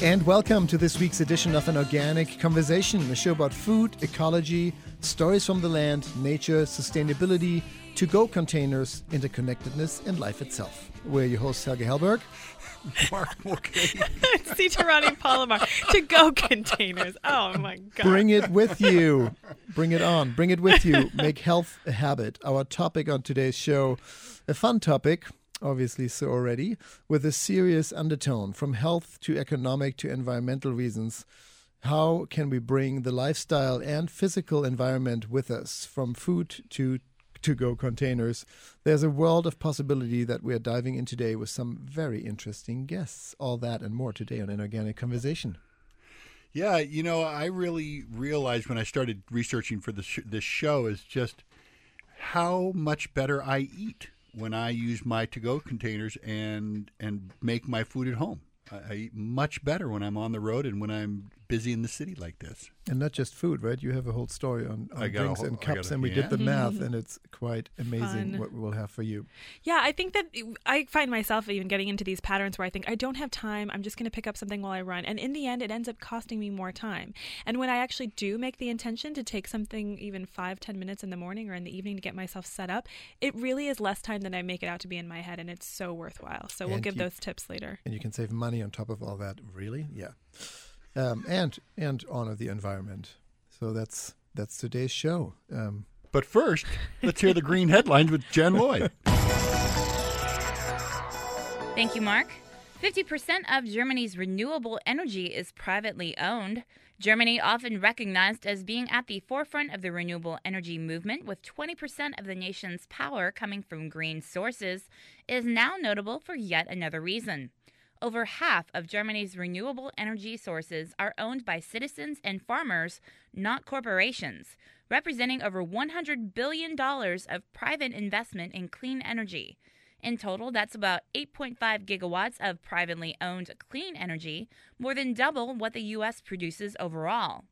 And welcome to this week's edition of An Organic Conversation, a show about food, ecology, stories from the land, nature, sustainability, to-go containers, interconnectedness, and life itself. We're your hosts, Helge Hellberg. Mark Mulcahy. Sitarani Palomar. To-go containers. Oh, my God. Bring it with you. Bring it on. Bring it with you. Make health a habit. Our topic on today's show, a fun topic, obviously so already, with a serious undertone, from health to economic to environmental reasons. How can we bring the lifestyle and physical environment with us, from food to-go containers? There's a world of possibility that we are diving in today with some very interesting guests. All that and more today on An Organic Conversation. Yeah, you know, I really realized when I started researching for this show is just how much better I eat when I use my to-go containers and make my food at home. I eat much better when I'm on the road and when I'm busy in the city like this. And not just food, right? You have a whole story on drinks and cups, and we did the math, and it's quite amazing what we will have for you. Yeah, I think that I find myself even getting into these patterns where I think I don't have time, I'm just going to pick up something while I run. And in the end, it ends up costing me more time. And when I actually do make the intention to take something even 5-10 minutes in the morning or in the evening to get myself set up, it really is less time than I make it out to be in my head, and it's so worthwhile. So we'll give those tips later. And you can save money on top of all that. Really? Yeah. And honor the environment. So that's today's show. But first, let's hear the green headlines with Jen Lloyd. Thank you, Mark. 50% of Germany's renewable energy is privately owned. Germany, often recognized as being at the forefront of the renewable energy movement, with 20% of the nation's power coming from green sources, is now notable for yet another reason. Over half of Germany's renewable energy sources are owned by citizens and farmers, not corporations, representing over $100 billion of private investment in clean energy. In total, that's about 8.5 gigawatts of privately owned clean energy, more than double what the U.S. produces overall.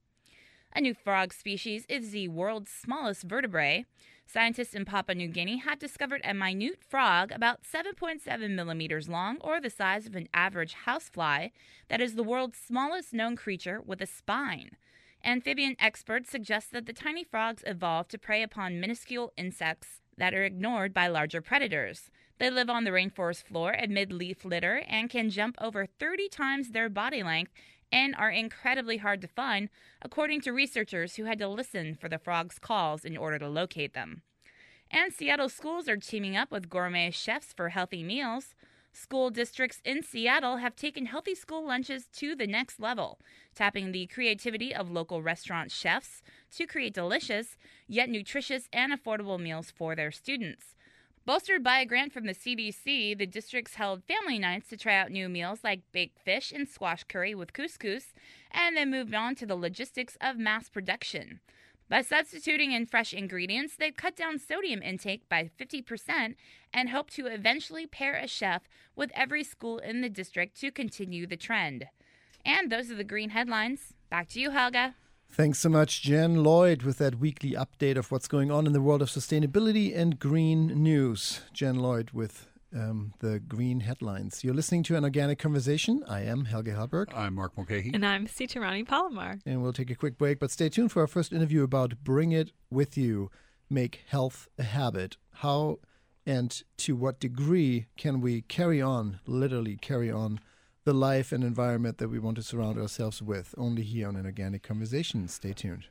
A new frog species is the world's smallest vertebrate. Scientists in Papua New Guinea have discovered a minute frog about 7.7 millimeters long, or the size of an average housefly, that is the world's smallest known creature with a spine. Amphibian experts suggest that the tiny frogs evolved to prey upon minuscule insects that are ignored by larger predators. They live on the rainforest floor amid leaf litter and can jump over 30 times their body length and are incredibly hard to find, according to researchers who had to listen for the frogs' calls in order to locate them. And Seattle schools are teaming up with gourmet chefs for healthy meals. School districts in Seattle have taken healthy school lunches to the next level, tapping the creativity of local restaurant chefs to create delicious, yet nutritious and affordable meals for their students. Bolstered by a grant from the CDC, the districts held family nights to try out new meals like baked fish and squash curry with couscous, and then moved on to the logistics of mass production. By substituting in fresh ingredients, they've cut down sodium intake by 50% and hope to eventually pair a chef with every school in the district to continue the trend. And those are the green headlines. Back to you, Helga. Thanks so much, Jen Lloyd, with that weekly update of what's going on in the world of sustainability and green news. Jen Lloyd with the green headlines. You're listening to An Organic Conversation. I am Helge Hellberg. I'm Mark Mulcahy. And I'm Sitarani Palomar. And we'll take a quick break, but stay tuned for our first interview about Bring It With You, Make Health a Habit. How and to what degree can we literally carry on, the life and environment that we want to surround ourselves with, only here on An Organic Conversation. Stay tuned.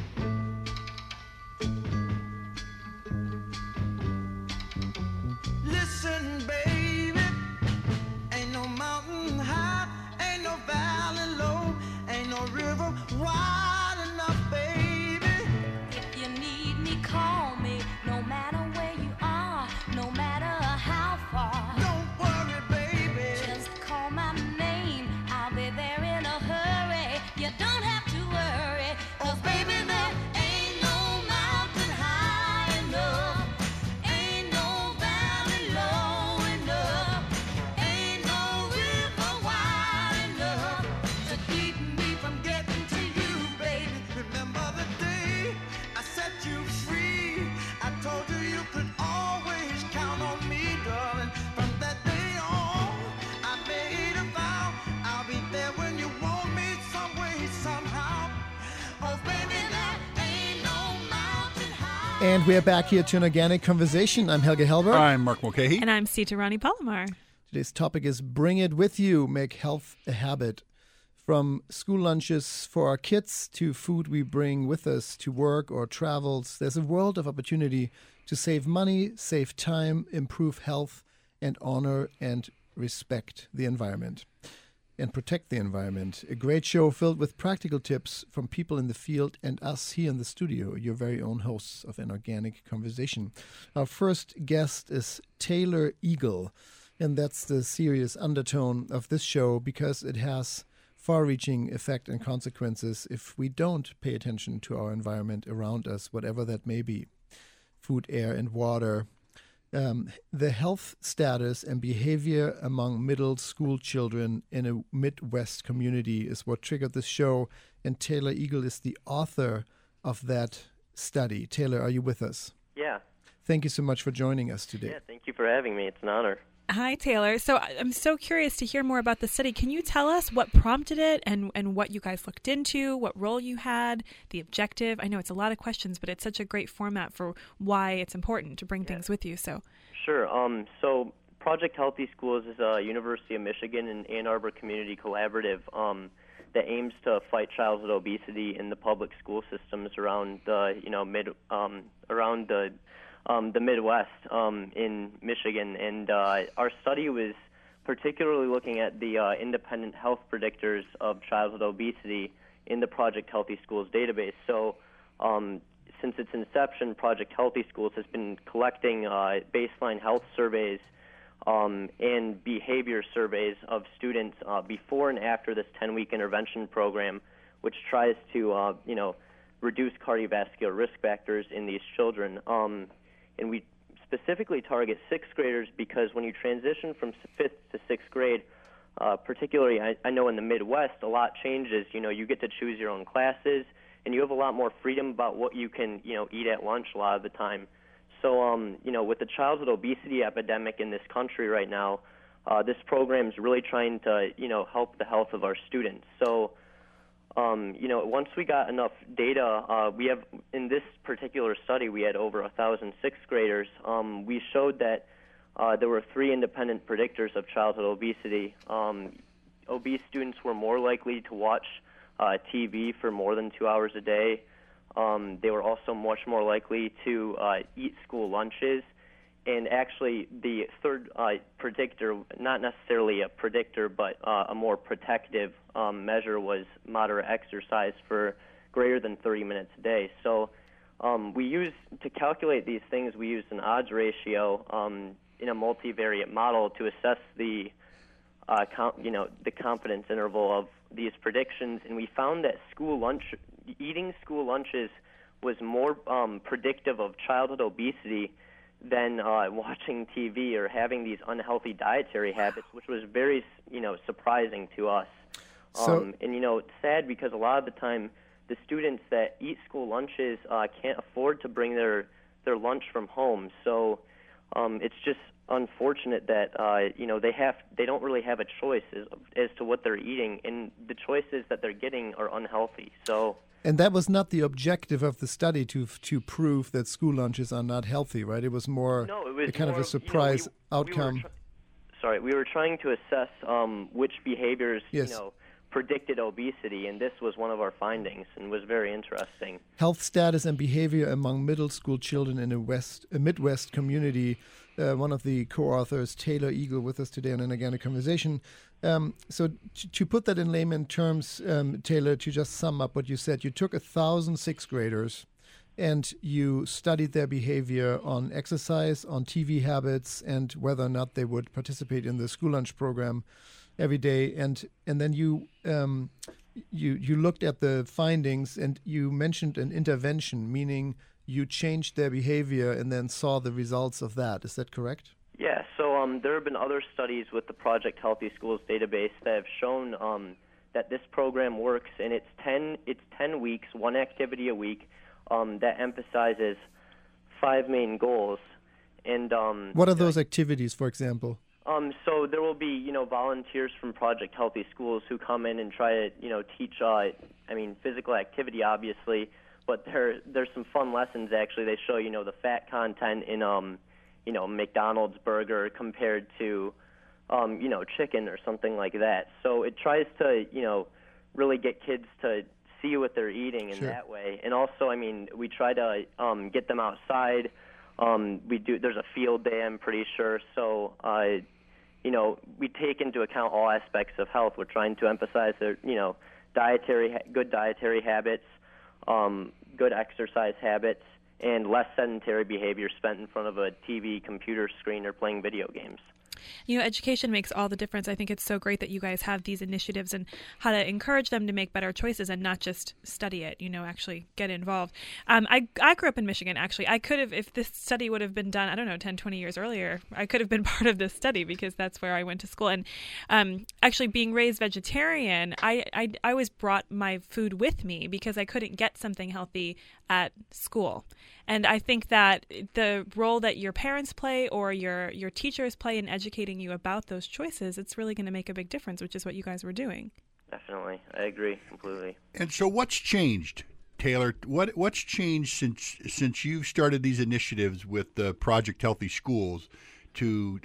Listen, baby, ain't no mountain high, ain't no valley low, ain't no river wide enough, baby. If you need me, call me, no matter where you are, no matter how far. Don't worry, baby. Just call my name, I'll be there in a hurry. You don't have to worry, 'cause baby, And we're back here to an organic conversation. I'm Helge Helber. I'm Mark Mulcahy. And I'm Sita Rani Palomar. Today's topic is Bring It With You, Make Health a Habit. From school lunches for our kids to food we bring with us to work or travels, there's a world of opportunity to save money, save time, improve health, and honor and respect the environment and protect the environment. A great show filled with practical tips from people in the field and us here in the studio, your very own hosts of An Organic Conversation. Our first guest is Taylor Eagle, and that's the serious undertone of this show because it has far-reaching effect and consequences if we don't pay attention to our environment around us, whatever that may be. Food, air, and water. The health status and behavior among middle school children in a Midwest community is what triggered this show, and Taylor Eagle is the author of that study. Taylor, are you with us? Yeah. Thank you so much for joining us today. Yeah, thank you for having me. It's an honor. Hi, Taylor. So I'm so curious to hear more about the study. Can you tell us what prompted it and what you guys looked into, what role you had, the objective? I know it's a lot of questions, but it's such a great format for why it's important to bring things with you. So Sure. So Project Healthy Schools is a University of Michigan and Ann Arbor community collaborative that aims to fight childhood obesity in the public school systems around the Midwest in Michigan, and our study was particularly looking at the independent health predictors of childhood obesity in the Project Healthy Schools database. So since its inception, Project Healthy Schools has been collecting baseline health surveys and behavior surveys of students before and after this 10-week intervention program, which tries to reduce cardiovascular risk factors in these children. And we specifically target sixth graders because when you transition from fifth to sixth grade, particularly I know in the Midwest, a lot changes. You get to choose your own classes, and you have a lot more freedom about what you can, eat at lunch a lot of the time. So, with the childhood obesity epidemic in this country right now, this program is really trying to, help the health of our students. So, once we got enough data, we have, in this particular study, we had over 1,000 sixth graders. We showed that there were three independent predictors of childhood obesity. Obese students were more likely to watch TV for more than 2 hours a day. They were also much more likely to eat school lunches. And actually, the third predictor, not necessarily a predictor, but a more protective measure, was moderate exercise for greater than 30 minutes a day. So to calculate these things, we used an odds ratio in a multivariate model to assess the confidence interval of these predictions. And we found that eating school lunches was more predictive of childhood obesity than watching TV or having these unhealthy dietary habits, which was very, surprising to us. And it's sad because a lot of the time the students that eat school lunches can't afford to bring their lunch from home. So it's just unfortunate that they don't really have a choice as to what they're eating, and the choices that they're getting are unhealthy. So. And that was not the objective of the study to prove that school lunches are not healthy, right? It was more of a surprise outcome. We were trying to assess which behaviors, Yes. Predicted obesity, and this was one of our findings and was very interesting. Health status and behavior among middle school children in a Midwest community. One of the co-authors, Taylor Eagle, with us today on An Organic Conversation. So to put that in layman terms, Taylor, to just sum up what you said, you took 1,000 sixth graders and you studied their behavior on exercise, on TV habits, and whether or not they would participate in the school lunch program every day. And then you looked at the findings, and you mentioned an intervention, meaning you changed their behavior and then saw the results of that. Is that correct? Yeah, so there have been other studies with the Project Healthy Schools database that have shown that this program works, and it's 10 weeks, one activity a week, that emphasizes 5 main goals. And what are those activities, for example? So there will be, volunteers from Project Healthy Schools who come in and try to, teach, physical activity, obviously, but there's some fun lessons actually. They show the fat content in McDonald's burger compared to chicken or something like that. So it tries to really get kids to see what they're eating in that way. And also, I mean, we try to get them outside. There's a field day, I'm pretty sure. So we take into account all aspects of health. We're trying to emphasize their good dietary habits, good exercise habits, and less sedentary behavior spent in front of a TV, computer screen, or playing video games. Education makes all the difference. I think it's so great that you guys have these initiatives and how to encourage them to make better choices and not just study it, actually get involved. I grew up in Michigan, actually. I could have, if this study would have been done, 10, 20 years earlier, I could have been part of this study because that's where I went to school. And actually being raised vegetarian, I always brought my food with me because I couldn't get something healthy at school. And I think that the role that your parents play or your teachers play in educating you about those choices, it's really going to make a big difference, which is what you guys were doing. Definitely. I agree completely. And so what's changed, Taylor? What's changed since you've started these initiatives with the Project Healthy Schools to,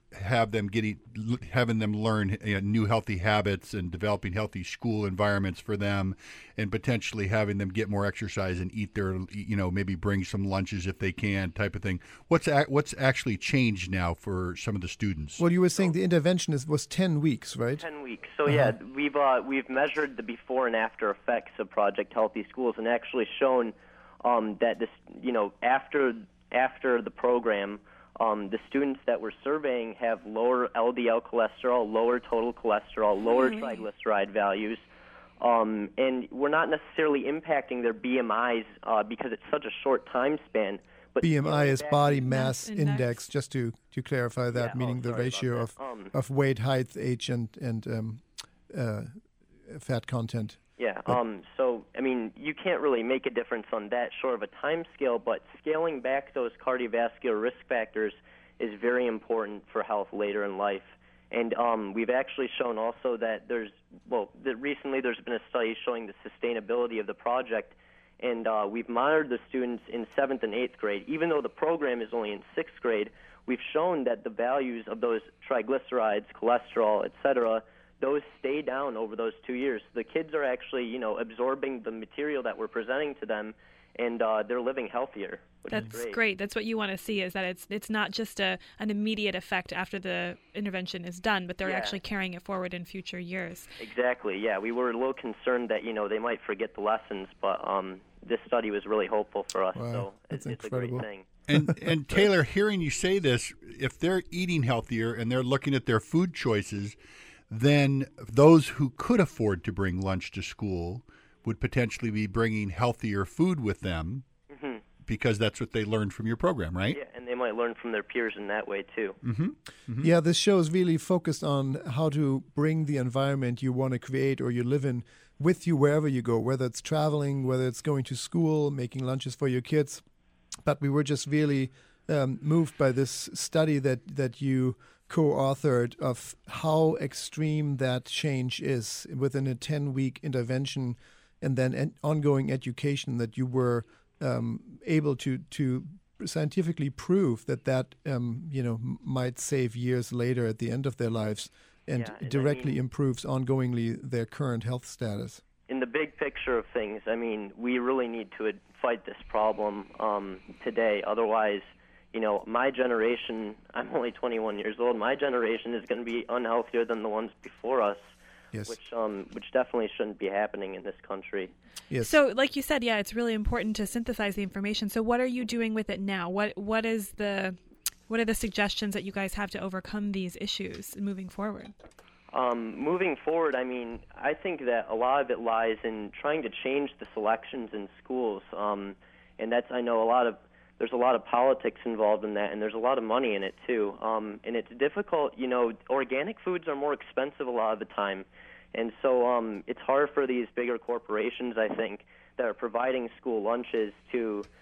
having them learn new healthy habits and developing healthy school environments for them, and potentially having them get more exercise and eat their, maybe bring some lunches if they can, type of thing. What's actually changed now for some of the students? Well, you were saying the intervention was 10 weeks, right? 10 weeks. So we've measured the before and after effects of Project Healthy Schools and actually shown that this, after the program. The students that we're surveying have lower LDL cholesterol, lower total cholesterol, lower triglyceride values, and we're not necessarily impacting their BMIs because it's such a short time span. But BMI is body mass index, just to clarify that, meaning the ratio of weight, height, age, and fat content. Yeah. So, I mean, you can't really make a difference on that short of a time scale, but scaling back those cardiovascular risk factors is very important for health later in life. And we've actually shown also that recently there's been a study showing the sustainability of the project, and we've monitored the students in 7th and 8th grade. Even though the program is only in 6th grade, we've shown that the values of those triglycerides, cholesterol, et cetera, those stay down over those 2 years. The kids are actually, absorbing the material that we're presenting to them, and they're living healthier, which is That's great. That's what you want to see, is that it's not just an immediate effect after the intervention is done, but they're actually carrying it forward in future years. Exactly, yeah. We were a little concerned that, they might forget the lessons, but this study was really hopeful for us, so it's incredible. a great thing. And Taylor, hearing you say this, if they're eating healthier and they're looking at their food choices, then those who could afford to bring lunch to school would potentially be bringing healthier food with them because that's what they learned from your program, right? Yeah, and they might learn from their peers in that way, too. Yeah, this show is really focused on how to bring the environment you want to create or you live in with you wherever you go, whether it's traveling, whether it's going to school, making lunches for your kids. But we were just really moved by this study that you co-authored of how extreme that change is within a 10-week intervention and then ongoing education, that you were able to scientifically prove that might save years later at the end of their lives and directly improves ongoingly their current health status. In the big picture of things, I mean, we really need to fight this problem today. Otherwise, my generation, I'm only 21 years old, my generation is going to be unhealthier than the ones before us, which definitely shouldn't be happening in this country. Yes. So, like you said, it's really important to synthesize the information. So what are you doing with it now? What are the suggestions that you guys have to overcome these issues moving forward? Moving forward, I mean, I think that a lot of it lies in trying to change the selections in schools, and that's, I know, there's a lot of politics involved in that, and there's a lot of money in it, too. And it's difficult, organic foods are more expensive a lot of the time. And so it's hard for these bigger corporations, I think, that are providing school lunches to,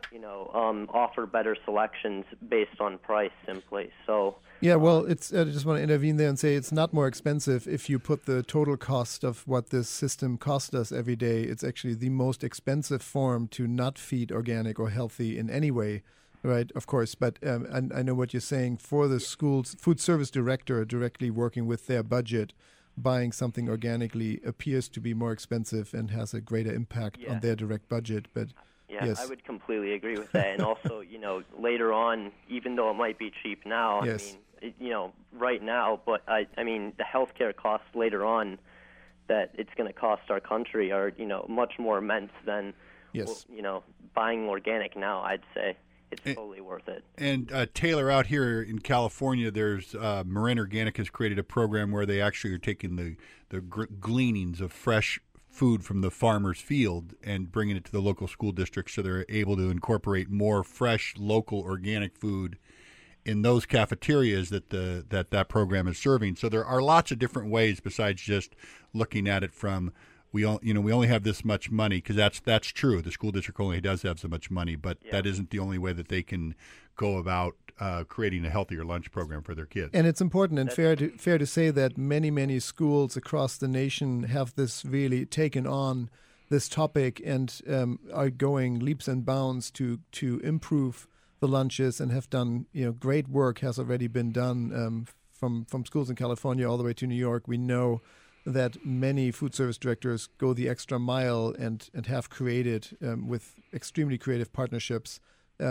offer better selections based on price simply. So Yeah, well, it's. I just want to intervene there and say it's not more expensive if you put the total cost of what this system costs us every day. It's actually the most expensive form to not feed organic or healthy in any way, right? Of course, but I know what you're saying. For the school's food service director directly working with their budget, buying something organically appears to be more expensive and has a greater impact on their direct budget. But yeah, yes. I would completely agree with that. And also, later on, even though it might be cheap now, Yes. right now, but I mean, the healthcare costs later on that it's going to cost our country are, much more immense than, Yes. buying organic now, I'd say. It's totally worth it. And Taylor, out here in California, there's Marin Organic has created a program where they actually are taking the gleanings of fresh food from the farmer's field and bringing it to the local school district, so they're able to incorporate more fresh, local, organic food in those cafeterias that program is serving. So there are lots of different ways besides just looking at it from we only have this much money, because that's true. The school district only does have so much money, but that isn't the only way that they can go about creating a healthier lunch program for their kids. And it's important and fair to say that many schools across the nation have this really taken on this topic and are going leaps and bounds to improve the lunches, and have done great work has already been done from schools in California all the way to New York. We know that many food service directors go the extra mile and have created with extremely creative partnerships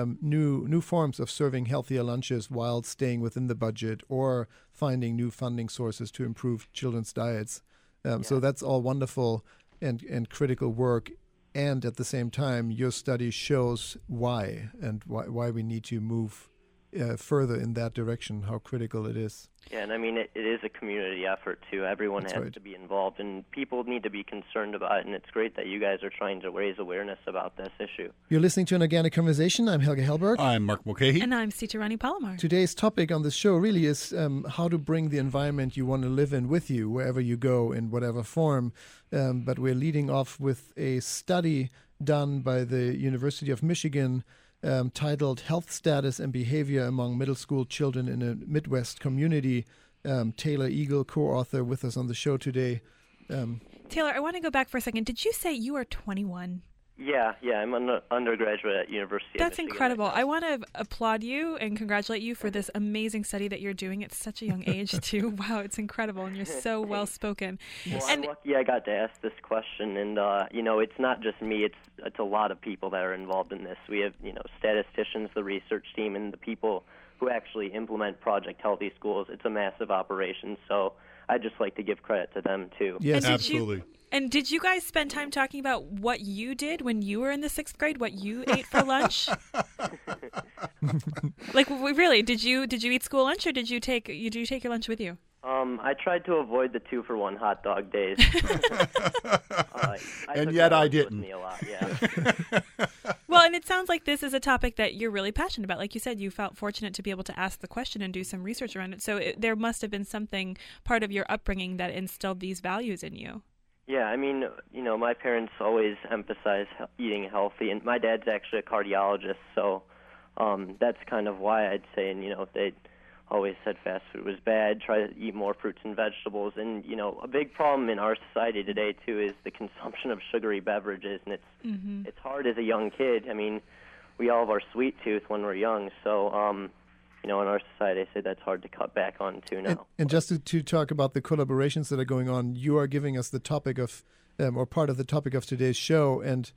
new forms of serving healthier lunches while staying within the budget, or finding new funding sources to improve children's diets. So that's all wonderful and critical work. And at the same time, your study shows why we need to move further in that direction, how critical it is. Yeah, and I mean, it is a community effort, too. Everyone has to be involved, and people need to be concerned about it, and it's great that you guys are trying to raise awareness about this issue. You're listening to An Organic Conversation. I'm Helge Hellberg. I'm Mark Mulcahy. And I'm Sita Rani Palomar. Today's topic on the show really is how to bring the environment you want to live in with you, wherever you go, in whatever form. But we're leading off with a study done by the University of Michigan titled Health Status and Behavior Among Middle School Children in a Midwest Community. Taylor Eagle, co-author, with us on the show today. Taylor, I want to go back for a second. Did you say you are 21? Yeah, I'm an undergraduate at University of That's Michigan. incredible. I want to applaud you and congratulate you for this amazing study that you're doing at such a young age, too. Wow, it's incredible, and you're so well-spoken. Well, I'm lucky I got to ask this question, and, it's not just me. It's a lot of people that are involved in this. We have, statisticians, the research team, and the people who actually implement Project Healthy Schools. It's a massive operation, so I'd just like to give credit to them, too. Yes, absolutely. And did you guys spend time talking about what you did when you were in the 6th grade, what you ate for lunch? Like, really, did you eat school lunch, or did you take your lunch with you? I tried to avoid the 2-for-1 hot dog days. And yet I didn't. With me a lot, yeah. Well, and it sounds like this is a topic that you're really passionate about. Like you said, you felt fortunate to be able to ask the question and do some research around it. So there must have been something, part of your upbringing, that instilled these values in you. Yeah, I mean, my parents always emphasize eating healthy, and my dad's actually a cardiologist, so that's kind of why I'd say, they always said fast food was bad, try to eat more fruits and vegetables, and, a big problem in our society today, too, is the consumption of sugary beverages, and it's hard as a young kid. I mean, we all have our sweet tooth when we're young, so, in our society, I say that's hard to cut back on, too, now. And just to talk about the collaborations that are going on, you are giving us the topic of, or part of the topic of today's show, and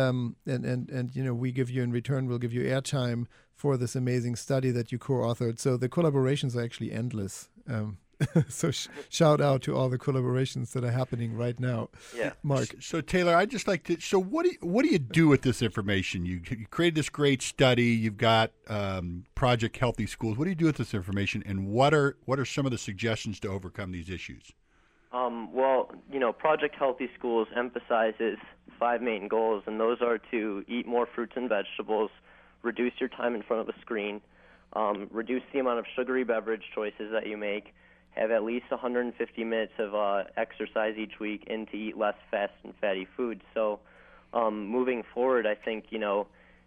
we give you in return, we'll give you airtime for this amazing study that you co-authored. So the collaborations are actually endless. So shout out to all the collaborations that are happening right now. Yeah, Mark. So Taylor, I'd just like to. So what do you do with this information? You created this great study. You've got Project Healthy Schools. What do you do with this information, and what are some of the suggestions to overcome these issues? Well, Project Healthy Schools emphasizes 5 main goals, and those are to eat more fruits and vegetables, reduce your time in front of a screen, reduce the amount of sugary beverage choices that you make, have at least 150 minutes of exercise each week, and to eat less fast and fatty foods. So moving forward, I think,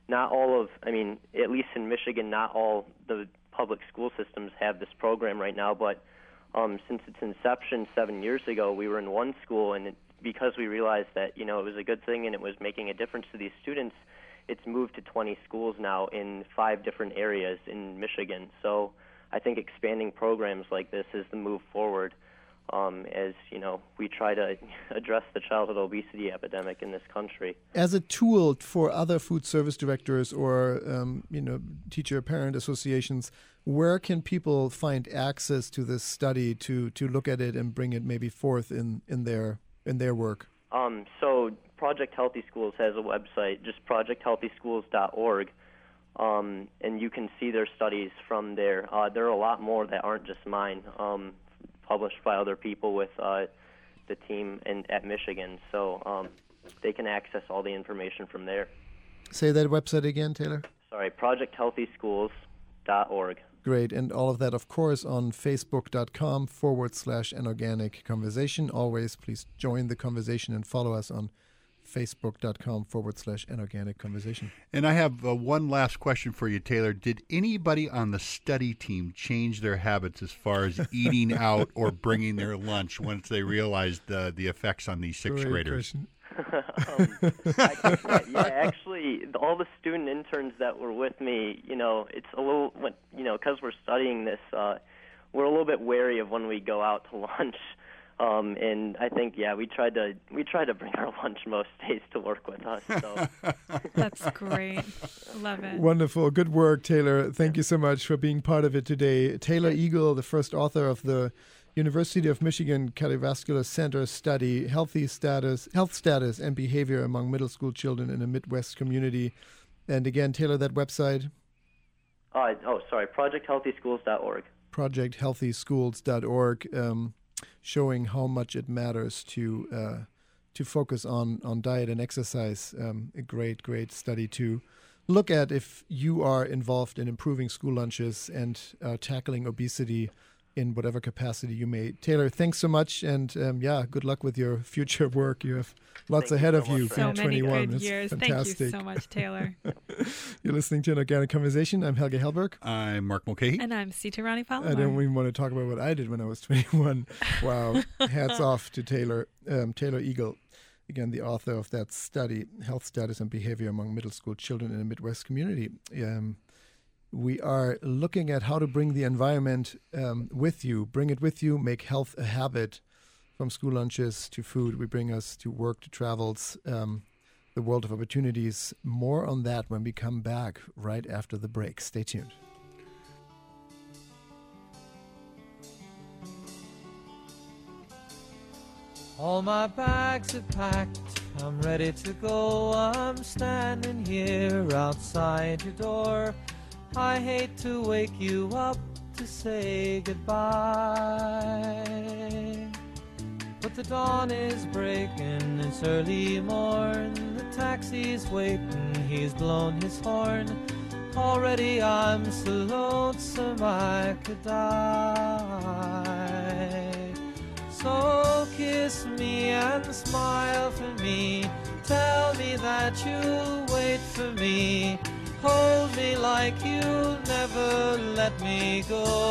not all of, I mean, at least in Michigan, not all the public school systems have this program right now, but since its inception 7 years ago, we were in one school, and because we realized that, you know, it was a good thing and it was making a difference to these students, it's moved to 20 schools now in 5 different areas in Michigan. So I think expanding programs like this is the move forward as, you know, we try to address the childhood obesity epidemic in this country. As a tool for other food service directors or, teacher-parent associations, where can people find access to this study to look at it and bring it maybe forth in their work? So Project Healthy Schools has a website, just projecthealthyschools.org, and you can see their studies from there. There are a lot more that aren't just mine, published by other people with the team at Michigan. So they can access all the information from there. Say that website again, Taylor. Sorry, projecthealthyschools.org. Great. And all of that, of course, on facebook.com/anorganic conversation. Always please join the conversation and follow us on facebook.com/anorganic conversation. And I have one last question for you, Taylor. Did anybody on the study team change their habits as far as eating out or bringing their lunch once they realized the effects on these sixth graders? Actually, all the student interns that were with me, you know, it's a little, you know, because we're studying this, we're a little bit wary of when we go out to lunch. And I think, we try to bring our lunch most days to work with us. So. That's great. Love it. Wonderful. Good work, Taylor. Thank you so much for being part of it today. Taylor Eagle, the first author of the University of Michigan Cardiovascular Center study, health status and behavior among middle school children in a Midwest community. And again, Taylor, that website? projecthealthyschools.org. projecthealthyschools.org, showing how much it matters to focus on diet and exercise. A great study to look at if you are involved in improving school lunches and tackling obesity in whatever capacity you may. Taylor, thanks so much, and good luck with your future work. You have lots ahead of you. So many 21. good It's years. fantastic. Thank you so much, Taylor. You're listening to An Organic Conversation. I'm Helge Hellberg. I'm Mark Mulcahy. And I'm Sita Rani Palomar. I don't even want to talk about what I did when I was 21. Wow. Hats off to Taylor Eagle. Again, the author of that study, Health Status and Behavior Among Middle School Children in a Midwest Community. We are looking at how to bring the environment with you, bring it with you, make health a habit, from school lunches to food. We bring us to work, to travels, the world of opportunities. More on that when we come back right after the break. Stay tuned. All my bags are packed, I'm ready to go. I'm standing here outside your door. I hate to wake you up to say goodbye, but the dawn is breaking, it's early morn. The taxi's waiting, he's blown his horn. Already I'm so lonesome I could die. So kiss me and smile for me, tell me that you'll wait for me. Hold me like you'll never let me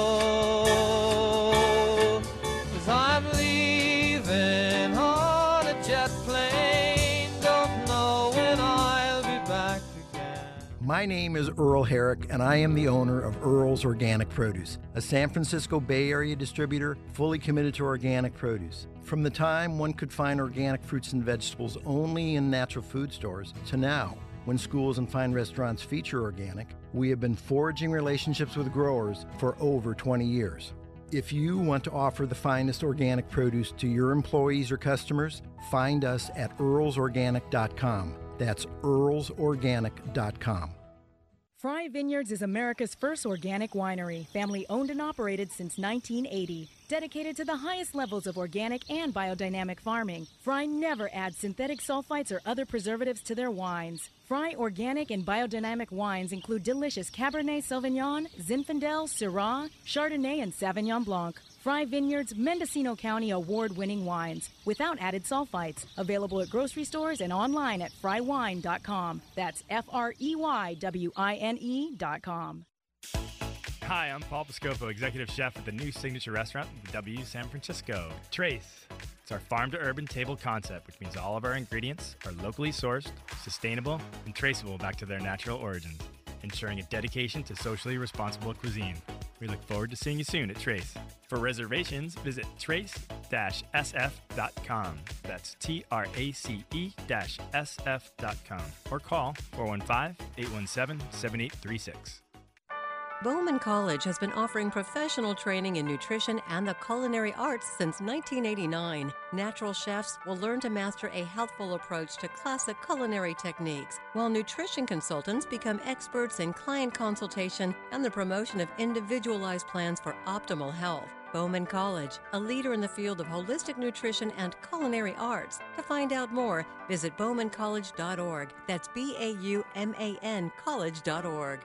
go. 'Cause I'm leaving on a jet plane, don't know when I'll be back again. My name is Earl Herrick, and I am the owner of Earl's Organic Produce, a San Francisco Bay Area distributor fully committed to organic produce. From the time one could find organic fruits and vegetables only in natural food stores to now, when schools and fine restaurants feature organic, we have been forging relationships with growers for over 20 years. If you want to offer the finest organic produce to your employees or customers, find us at earlsorganic.com. That's earlsorganic.com. Fry Vineyards is America's first organic winery, family owned and operated since 1980. Dedicated to the highest levels of organic and biodynamic farming, Fry never adds synthetic sulfites or other preservatives to their wines. Fry organic and biodynamic wines include delicious Cabernet Sauvignon, Zinfandel, Syrah, Chardonnay, and Sauvignon Blanc. Fry Vineyards Mendocino County award-winning wines without added sulfites. Available at grocery stores and online at frywine.com. That's FREYWINE.com. Hi, I'm Paul Piscopo, executive chef at the new signature restaurant at the W San Francisco, Trace. It's our farm-to-urban table concept, which means all of our ingredients are locally sourced, sustainable, and traceable back to their natural origins, ensuring a dedication to socially responsible cuisine. We look forward to seeing you soon at Trace. For reservations, visit trace-sf.com. That's TRACE-SF.com. Or call 415-817-7836. Bowman College has been offering professional training in nutrition and the culinary arts since 1989. Natural chefs will learn to master a healthful approach to classic culinary techniques, while nutrition consultants become experts in client consultation and the promotion of individualized plans for optimal health. Bowman College, a leader in the field of holistic nutrition and culinary arts. To find out more, visit bowmancollege.org. That's BAUMAN college.org.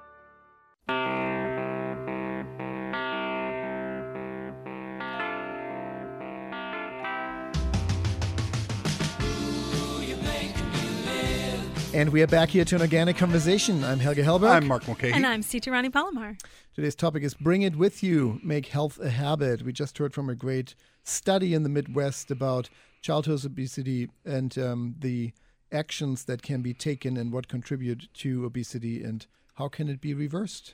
And we are back here to an organic conversation. I'm Helge Hellberg. I'm Mark Mulcahy. And I'm Sita Rani Palomar. Today's topic is Bring It With You, Make Health a Habit. We just heard from a great study in the Midwest about childhood obesity and the actions that can be taken and what contribute to obesity and how can it be reversed.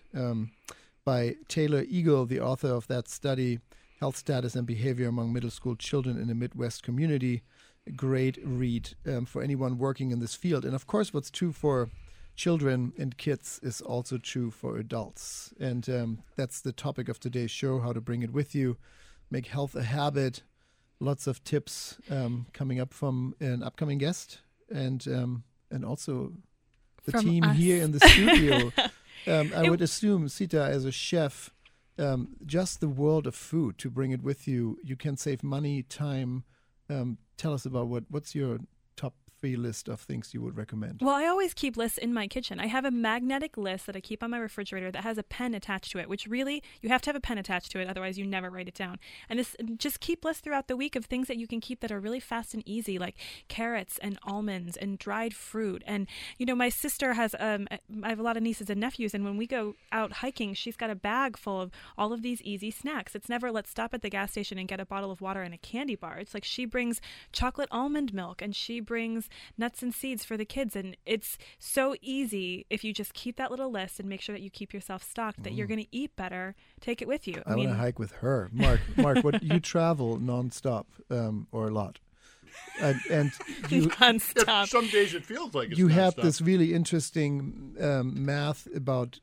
By Taylor Eagle, the author of that study, Health Status and Behavior Among Middle School Children in the Midwest Community. A great read for anyone working in this field. And of course, what's true for children and kids is also true for adults. And that's the topic of today's show, how to bring it with you, make health a habit. Lots of tips coming up from an upcoming guest and also the From team us. here in the studio. I would assume, Sita, as a chef, just the world of food, to bring it with you, you can save money, time. Tell us about what's your top 3 list of things you would recommend. Well, I always keep lists in my kitchen. I have a magnetic list that I keep on my refrigerator that has a pen attached to it, which really, you have to have a pen attached to it, otherwise you never write it down. And this, just keep lists throughout the week of things that you can keep that are really fast and easy, like carrots and almonds and dried fruit. And, you know, my sister has, I have a lot of nieces and nephews, and when we go out hiking, she's got a bag full of all of these easy snacks. It's never, let's stop at the gas station and get a bottle of water and a candy bar. It's like she brings chocolate almond milk and she brings nuts and seeds for the kids, and it's so easy if you just keep that little list and make sure that you keep yourself stocked, that you're going to eat better. Take it with you. I want to hike with her. Mark, what you travel nonstop or a lot, and you nonstop. Some days it feels like it's you have nonstop. this really interesting math about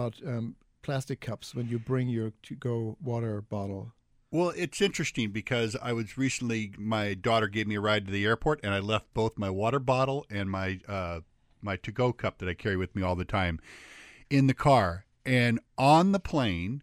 plastic cups when you bring your to-go water bottle. Well, it's interesting because I was recently, my daughter gave me a ride to the airport, and I left both my water bottle and my to-go cup that I carry with me all the time in the car. And on the plane,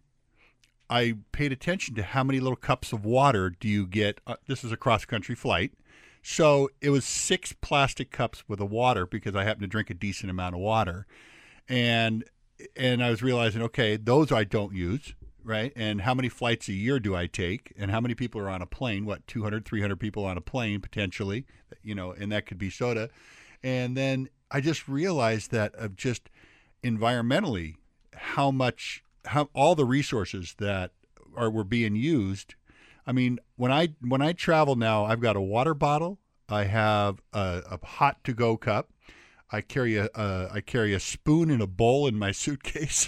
I paid attention to how many little cups of water do you get. This is a cross-country flight. So it was 6 plastic cups with a water because I happen to drink a decent amount of water. And I was realizing, okay, those I don't use. Right. And how many flights a year do I take? And how many people are on a plane? 200, 300 people on a plane potentially, and that could be soda. And then I just realized that of just environmentally, how all the resources that were being used. I mean, when I travel now, I've got a water bottle. I have a hot to-go cup. I carry a spoon and a bowl in my suitcase,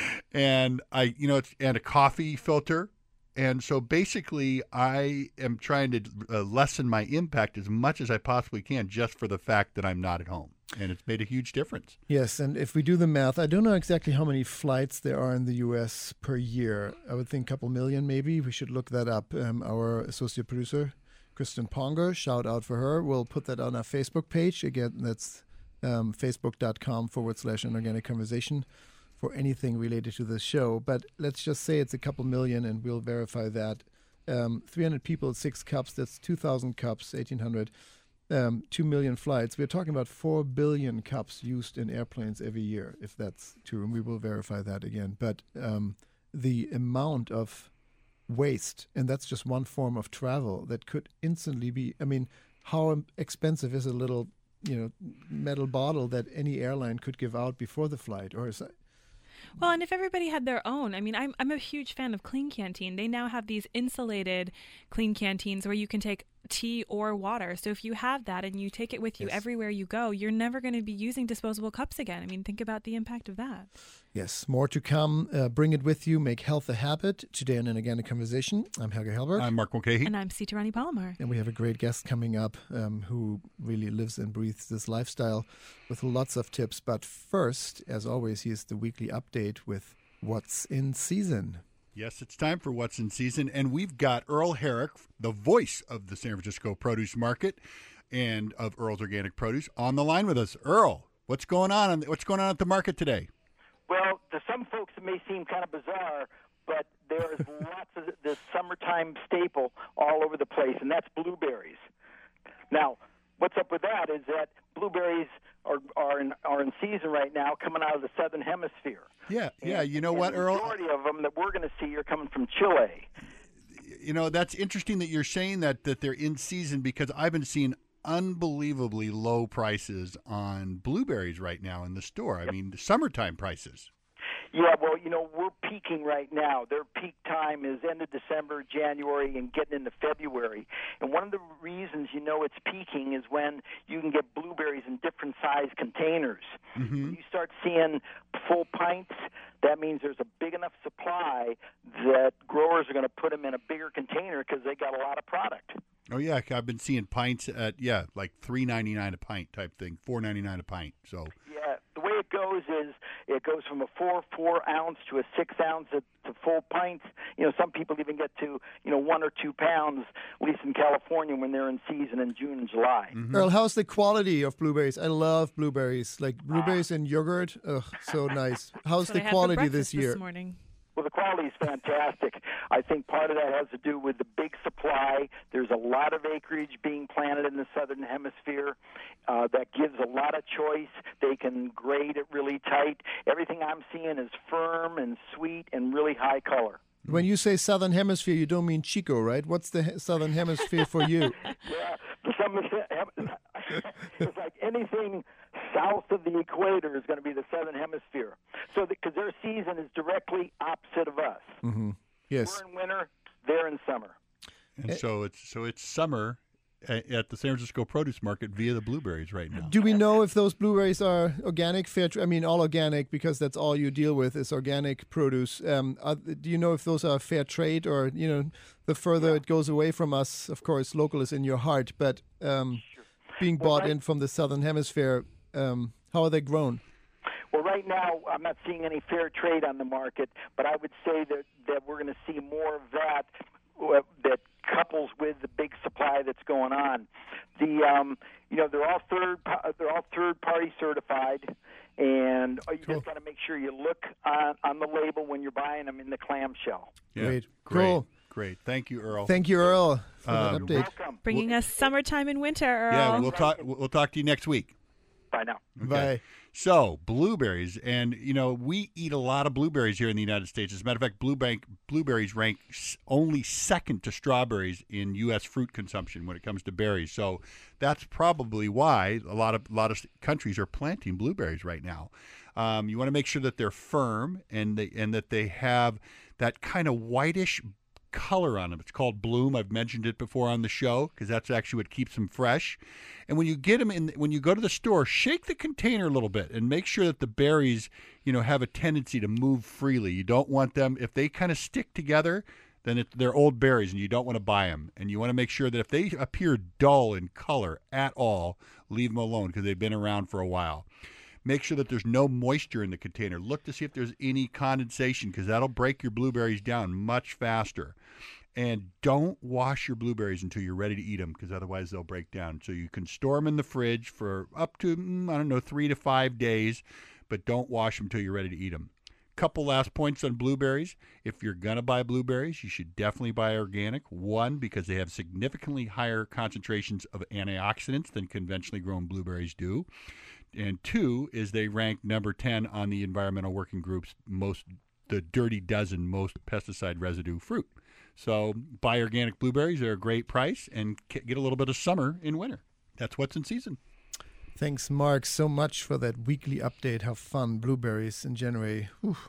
and and a coffee filter, and so basically I am trying to lessen my impact as much as I possibly can, just for the fact that I'm not at home, and it's made a huge difference. Yes, and if we do the math, I don't know exactly how many flights there are in the U.S. per year. I would think a couple million, maybe. We should look that up. Our associate producer, Kristen Ponger, shout out for her. We'll put that on our Facebook page. Again, that's facebook.com/An Organic Conversation for anything related to this show. But let's just say it's a couple million, and we'll verify that. 300 people, 6 cups, that's 2,000 cups, 1,800, 2 million flights. We're talking about 4 billion cups used in airplanes every year, if that's true, and we will verify that again. But the amount of waste, and that's just one form of travel that could instantly be. I mean, how expensive is a little, metal bottle that any airline could give out before the flight, or is that? Well, and if everybody had their own, I mean, I'm a huge fan of Clean Canteen. They now have these insulated Clean Canteens where you can take tea or water. So if you have that and you take it with you everywhere you go, you're never going to be using disposable cups again. I mean, think about the impact of that. Yes, more to come. Bring it with you. Make health a habit. Today on An Organic Conversation, I'm Helge Helberg. I'm Mark Mulcahy. And I'm Sita Rani Palomar. And we have a great guest coming up who really lives and breathes this lifestyle with lots of tips. But first, as always, here's the weekly update with What's in Season. Yes, it's time for What's in Season, and we've got Earl Herrick, the voice of the San Francisco produce market and of Earl's Organic Produce, on the line with us. Earl, what's going on? What's going on at the market today? Well, to some folks it may seem kind of bizarre, but there is lots of this summertime staple all over the place, and that's blueberries. Now, what's up with that is that blueberries are in season right now, coming out of the southern hemisphere. Yeah. You know what, Earl? The majority of them that we're going to see are coming from Chile. You know, that's interesting that you're saying that they're in season, because I've been seeing unbelievably low prices on blueberries right now in the store. I mean, the summertime prices. Yeah, well, we're peaking right now. Their peak time is end of December, January, and getting into February. And one of the reasons it's peaking is when you can get blueberries in different size containers. Mm-hmm. When you start seeing full pints, that means there's a big enough supply that growers are going to put them in a bigger container because they got a lot of product. Oh, yeah, I've been seeing pints at, like $3.99 a pint type thing, $4.99 a pint. So yeah, the way it goes is it goes from a 4 ounce to a 6 ounce to full pints. Some people even get to 1 or 2 pounds, at least in California when they're in season in June and July. Mm-hmm. Earl, how's the quality of blueberries? I love blueberries, like blueberries in yogurt. Ugh, so nice. How's the quality this year? This morning. Well, the quality is fantastic. I think part of that has to do with the big supply. There's a lot of acreage being planted in the southern hemisphere that gives a lot of choice. They can grade it really tight. Everything I'm seeing is firm and sweet and really high color. When you say southern hemisphere, you don't mean Chico, right? What's the southern hemisphere for you? Yeah, it's like anything south of the equator is going to be the southern hemisphere. So because their season is directly opposite of us. Mm-hmm. Yes. We're in winter, they're in summer. And so it's summer at the San Francisco produce market via the blueberries right now. Do we know if those blueberries are organic, fair trade? I mean, all organic, because that's all you deal with is organic produce. Do you know if those are fair trade, or, the further it goes away from us, of course, local is in your heart, but being bought in from the southern hemisphere, how are they grown? Well, right now, I'm not seeing any fair trade on the market, but I would say that we're going to see more of that couples with the big supply that's going on. They're all third party certified, and you just got to make sure you look on the label when you're buying them in the clamshell. Yeah, great. Cool. Great. Thank you, Earl. Thank you, Earl, for that update. You're welcome. Bringing us summertime and winter, Earl. Yeah, we'll talk to you next week. Bye now. Okay. Bye. So, blueberries, and, we eat a lot of blueberries here in the United States. As a matter of fact, blueberries rank only second to strawberries in U.S. fruit consumption when it comes to berries. So that's probably why a lot of countries are planting blueberries right now. You want to make sure that they're firm and that they have that kind of whitish color on them. It's called bloom. I've mentioned it before on the show because that's actually what keeps them fresh. And when you get them when you go to the store, shake the container a little bit and make sure that the berries, have a tendency to move freely. You don't want them, if they kind of stick together, then they're old berries and you don't want to buy them. And you want to make sure that if they appear dull in color at all, leave them alone because they've been around for a while. Make sure that there's no moisture in the container. Look to see if there's any condensation because that'll break your blueberries down much faster. And don't wash your blueberries until you're ready to eat them because otherwise they'll break down. So you can store them in the fridge for up to, 3 to 5 days, but don't wash them until you're ready to eat them. Couple last points on blueberries. If you're going to buy blueberries, you should definitely buy organic. One, because they have significantly higher concentrations of antioxidants than conventionally grown blueberries do. And two is they rank number 10 on the Environmental Working Group's the Dirty Dozen most pesticide residue fruit. So buy organic blueberries. They're a great price, and get a little bit of summer in winter. That's what's in season. Thanks, Mark, so much for that weekly update. How fun, blueberries in January.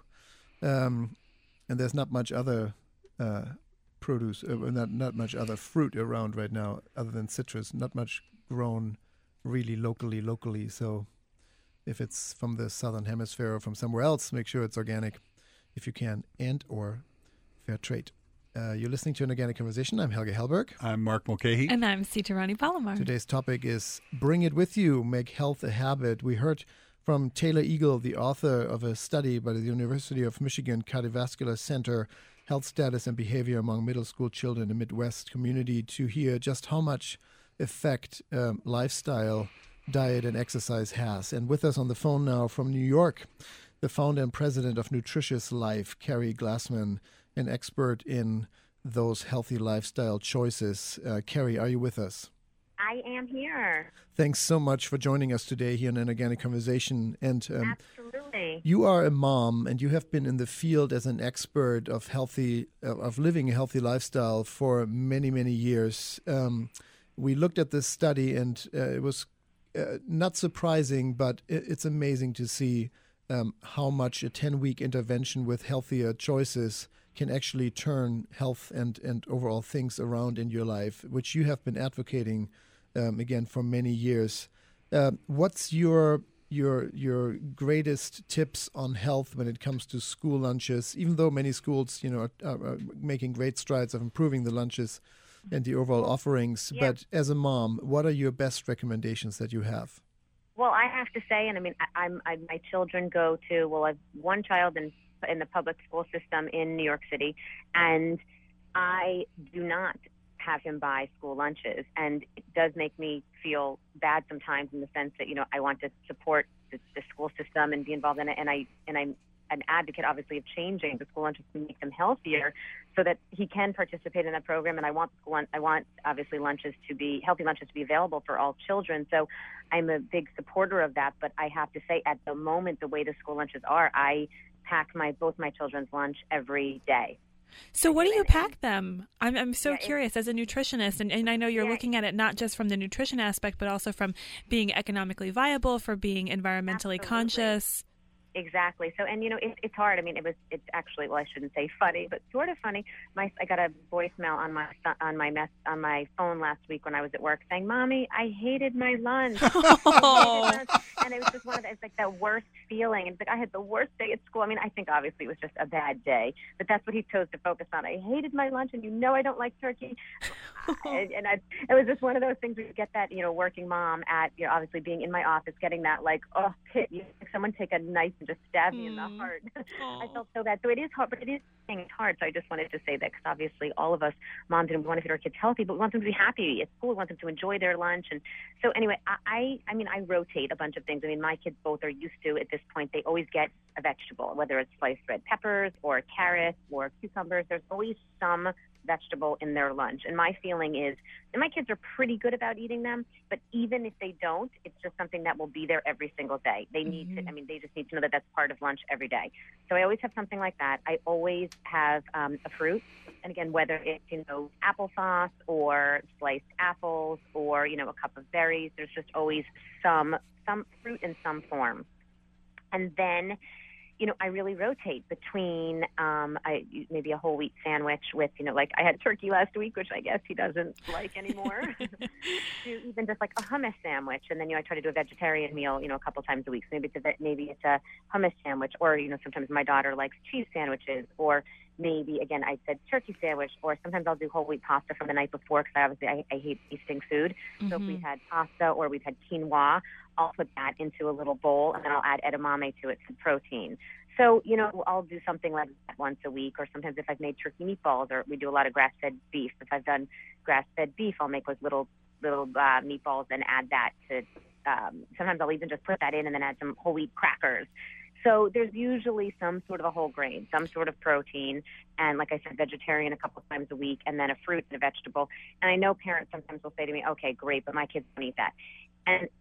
And there's not much other produce, not much other fruit around right now other than citrus. Not much grown really locally. So if it's from the southern hemisphere or from somewhere else, make sure it's organic if you can, and or fair trade. You're listening to An Organic Conversation. I'm Helge Hellberg. I'm Mark Mulcahy. And I'm Sitarani Palomar. Today's topic is Bring It With You, Make Health a Habit. We heard from Taylor Eagle, the author of a study by the University of Michigan Cardiovascular Center, Health Status and Behavior Among Middle School Children in the Midwest Community, to hear just how much effect lifestyle, diet, and exercise has. And with us on the phone now from New York, the founder and president of Nutritious Life, Carrie Glassman, an expert in those healthy lifestyle choices. Carrie, are you with us? I am here. Thanks so much for joining us today here in An Organic Conversation. And Absolutely. You are a mom, and you have been in the field as an expert of living a healthy lifestyle for many, many years. We looked at this study, and it was not surprising, but it's amazing to see how much a 10-week intervention with healthier choices can actually turn health and overall things around in your life, which you have been advocating again for many years. What's your greatest tips on health when it comes to school lunches? Even though many schools, are making great strides of improving the lunches and the overall offerings, but as a mom, what are your best recommendations that you have? Well, I have to say, and I mean, my children go to. Well, I've one child in the public school system in New York City, and I do not have him buy school lunches, and it does make me feel bad sometimes in the sense that I want to support the school system and be involved in it, and I'm an advocate, obviously, of changing the school lunches to make them healthier, so that he can participate in that program. And I want obviously healthy lunches to be available for all children. So I'm a big supporter of that. But I have to say, at the moment, the way the school lunches are, I pack both my children's lunch every day. So what do you pack them? I'm so curious as a nutritionist, and I know you're looking at it not just from the nutrition aspect, but also from being economically viable, for being environmentally conscious. Exactly. So, and it's hard. I mean, it's actually, well, I shouldn't say funny, but sort of funny. I got a voicemail on my phone last week when I was at work saying, "Mommy, I hated my lunch." And it was just it's like the worst feeling. And I had the worst day at school. I mean, I think obviously it was just a bad day, but that's what he chose to focus on. I hated my lunch, and I don't like turkey. It was just one of those things where you get that, working mom at, obviously being in my office, getting that hit. Someone take a knife and just stab me in the heart. I felt so bad. So it is hard, but it's hard. So I just wanted to say that, because obviously all of us moms, we want to feed our kids healthy, but we want them to be happy at school. We want them to enjoy their lunch. And so anyway, I rotate a bunch of things. I mean, my kids both are used to, at this point, they always get a vegetable, whether it's sliced red peppers or carrots or cucumbers. There's always some vegetable in their lunch. And my feeling is, and my kids are pretty good about eating them, but even if they don't, it's just something that will be there every single day. They need to, they just need to know that that's part of lunch every day. So I always have something like that. I always have a fruit. And again, whether it's, applesauce or sliced apples or, a cup of berries, there's just always some fruit in some form. And then, I really rotate between maybe a whole wheat sandwich with, I had turkey last week, which I guess he doesn't like anymore, to even just like a hummus sandwich. And then, I try to do a vegetarian meal, a couple times a week. So maybe it's a hummus sandwich, or, sometimes my daughter likes cheese sandwiches, or maybe, again, I said turkey sandwich, or sometimes I'll do whole wheat pasta from the night before, because I hate wasting food. So if we've had pasta or we've had quinoa, I'll put that into a little bowl, and then I'll add edamame to it for protein. So, I'll do something like that once a week, or sometimes if I've made turkey meatballs, or we do a lot of grass-fed beef. If I've done grass-fed beef, I'll make little meatballs and add that to, sometimes I'll even just put that in and then add some whole wheat crackers. So there's usually some sort of a whole grain, some sort of protein, and like I said, vegetarian a couple of times a week, and then a fruit and a vegetable. And I know parents sometimes will say to me, okay, great, but my kids don't eat that. And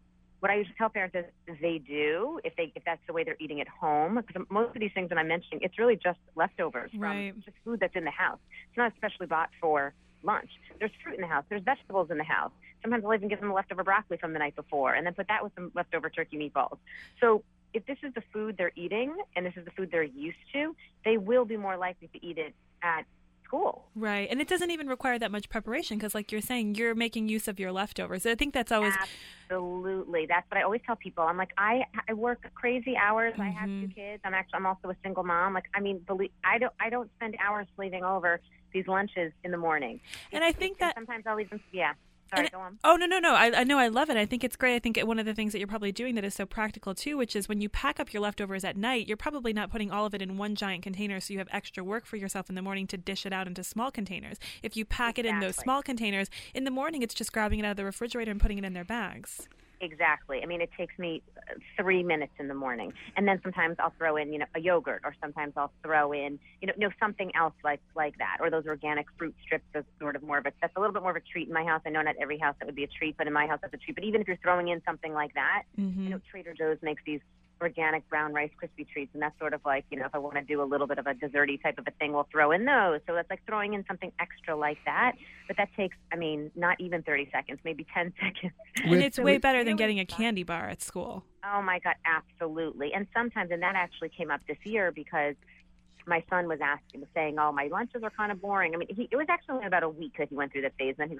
what I usually tell parents is they do, if that's the way they're eating at home, because most of these things that I'm mentioning, it's really just leftovers from just food that's in the house. It's not especially bought for lunch. There's fruit in the house. There's vegetables in the house. Sometimes I'll even give them leftover broccoli from the night before and then put that with some leftover turkey meatballs. So if this is the food they're eating and this is the food they're used to, they will be more likely to eat it at school. Right. And it doesn't even require that much preparation because, like you're saying, you're making use of your leftovers. I think that's always... Absolutely. That's what I always tell people. I'm like, I work crazy hours. I have 2 kids. I'm also a single mom. Like, I mean, I don't spend hours slaving over these lunches in the morning. And I think that... Sometimes I'll even... Yeah. Sorry, go on. Oh, no. I know. I love it. I think it's great. I think one of the things that you're probably doing that is so practical, too, which is when you pack up your leftovers at night, you're probably not putting all of it in one giant container so you have extra work for yourself in the morning to dish it out into small containers. If you pack it in those small containers, in the morning it's just grabbing it out of the refrigerator and putting it in their bags. Exactly. I mean, it takes me 3 minutes in the morning. And then sometimes I'll throw in, a yogurt, or sometimes I'll throw in, something else like that, or those organic fruit strips. That's sort of that's a little bit more of a treat in my house. I know not every house that would be a treat, but in my house that's a treat. But even if you're throwing in something like that, Trader Joe's makes these organic brown rice crispy treats, and that's sort of like, if I want to do a little bit of a desserty type of a thing, we'll throw in those. So that's like throwing in something extra like that, but that takes, not even 30 seconds, maybe 10 seconds. And it's way better than getting a candy bar at school. Oh my God, absolutely. And sometimes, and that actually came up this year because my son was saying, oh, my lunches are kind of boring. I mean, it was actually about a week that he went through that phase, and then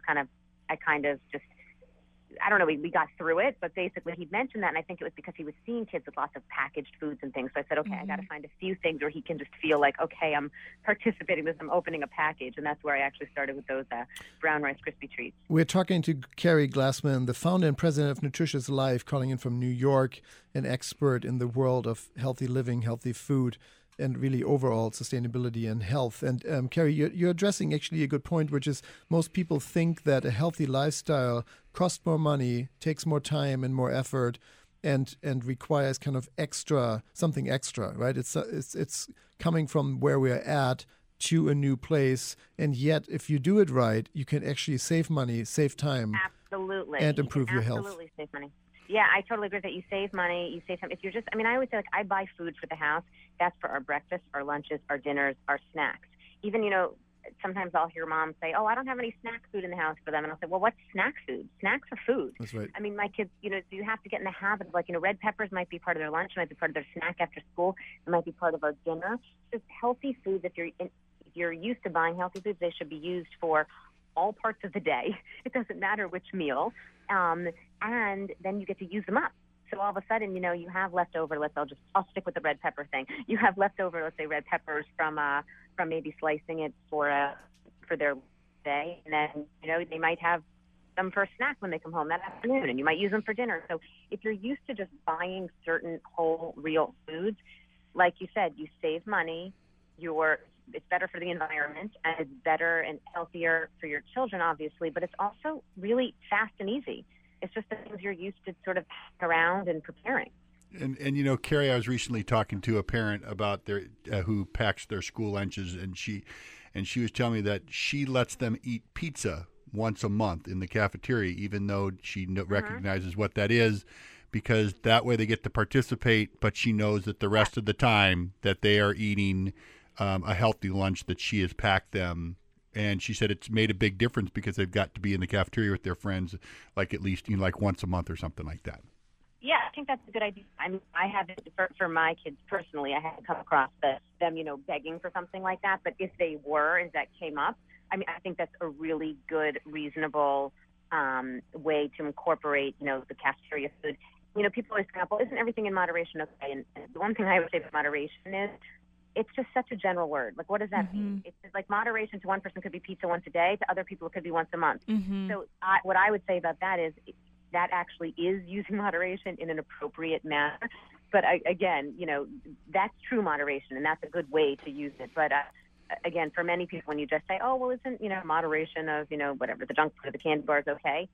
I don't know, we got through it, but basically he mentioned that, and I think it was because he was seeing kids with lots of packaged foods and things. So I said, okay, I got to find a few things where he can just feel like, okay, I'm participating with, I'm opening a package, and that's where I actually started with those brown rice crispy treats. We're talking to Carrie Glassman, the founder and president of Nutritious Life, calling in from New York, an expert in the world of healthy living, healthy food, and really overall sustainability and health. And Carrie, you're addressing actually a good point, which is most people think that a healthy lifestyle costs more money, takes more time and more effort, and requires kind of something extra, right? It's coming from where we're at to a new place, and yet if you do it right, you can actually save money, save time, absolutely, and improve your health. Absolutely save money. Yeah, I totally agree with that. You save money, you save time. If you're I always say, like, I buy food for the house. That's for our breakfast, our lunches, our dinners, our snacks. Even, sometimes I'll hear moms say, oh, I don't have any snack food in the house for them. And I'll say, well, what's snack food? Snacks are food. That's right. I mean, my kids, you have to get in the habit of, like, red peppers might be part of their lunch, might be part of their snack after school. It might be part of our dinner. Just healthy foods. If you're used to buying healthy foods, they should be used for all parts of the day. It doesn't matter which meal. And then you get to use them up. So all of a sudden, you have leftover. I'll stick with the red pepper thing. You have leftover, let's say, red peppers from maybe slicing it for their day, and then they might have them for a snack when they come home that afternoon, and you might use them for dinner. So if you're used to just buying certain whole, real foods, like you said, you save money. It's better for the environment, and it's better and healthier for your children, obviously. But it's also really fast and easy. It's just the things you're used to sort of around and preparing. And Carrie, I was recently talking to a parent about their who packs their school lunches, and she was telling me that she lets them eat pizza once a month in the cafeteria, even though she recognizes what that is, because that way they get to participate, but she knows that the rest of the time that they are eating a healthy lunch that she has packed them. And she said it's made a big difference because they've got to be in the cafeteria with their friends, like at least like once a month or something like that. Yeah, I think that's a good idea. I mean, I haven't, for my kids personally, I haven't come across them, begging for something like that. But if they were and that came up, I mean, I think that's a really good, reasonable way to incorporate, the cafeteria food. People always bring up, well, isn't everything in moderation okay? And the one thing I would say about moderation is, it's just such a general word. Like, what does that mean? It's like moderation to one person could be pizza once a day. To other people, it could be once a month. So what I would say about that is that actually is using moderation in an appropriate manner. But again, that's true moderation, and that's a good way to use it. But again, for many people, when you just say, oh, well, isn't, moderation of, whatever, the junk food or the candy bar is okay,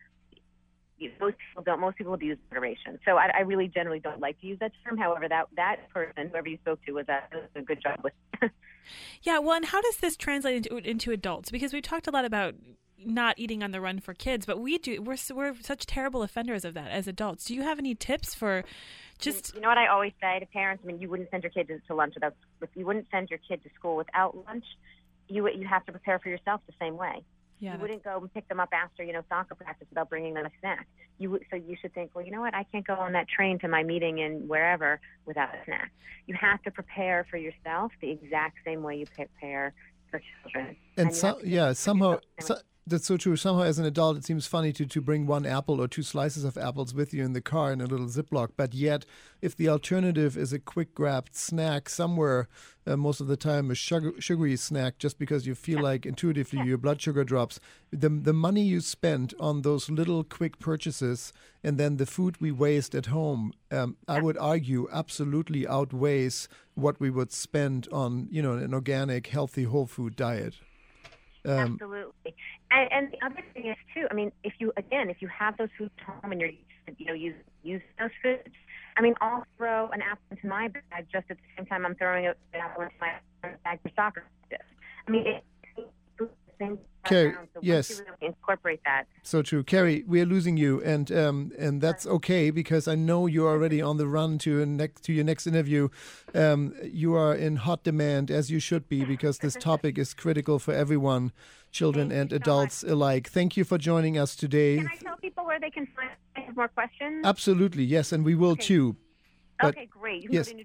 most people abuse moderation. So I really generally don't like to use that term. However, that person, whoever you spoke to, was a good job with. Yeah, well, and how does this translate into adults? Because we talked a lot about not eating on the run for kids, but we're such terrible offenders of that as adults. Do you have any tips for just... You know what I always say to parents? I mean, you wouldn't send your kid to lunch without... If you wouldn't send your kid to school without lunch, you have to prepare for yourself the same way. Yeah, you wouldn't go and pick them up after, soccer practice without bringing them a snack. So you should think, well, you know what? I can't go on that train to my meeting in wherever without a snack. You have to prepare for yourself the exact same way you prepare for children. And somehow... That's so true. Somehow, as an adult, it seems funny to bring one apple or 2 slices of apples with you in the car in a little Ziploc. But yet, if the alternative is a quick-grabbed snack somewhere, most of the time a sugary snack, just because you feel like intuitively your blood sugar drops, the money you spend on those little quick purchases and then the food we waste at home, I would argue, absolutely outweighs what we would spend on, an organic, healthy, whole food diet. Absolutely. And the other thing is, too, I mean, if you have those foods at home and you use those foods, I mean, I'll throw an apple into my bag just at the same time I'm throwing an apple into my bag for soccer practice. I mean, it's the same. Carrie, so yes. once you really incorporate that. So true. Carrie, we are losing you, and that's okay, because I know you're already on the run to your next interview. You are in hot demand, as you should be, because this topic is critical for everyone, children and adults alike. Thank you for joining us today. Can I tell people where they can find more questions? Absolutely, yes, and we will too. But, okay, great. You can go to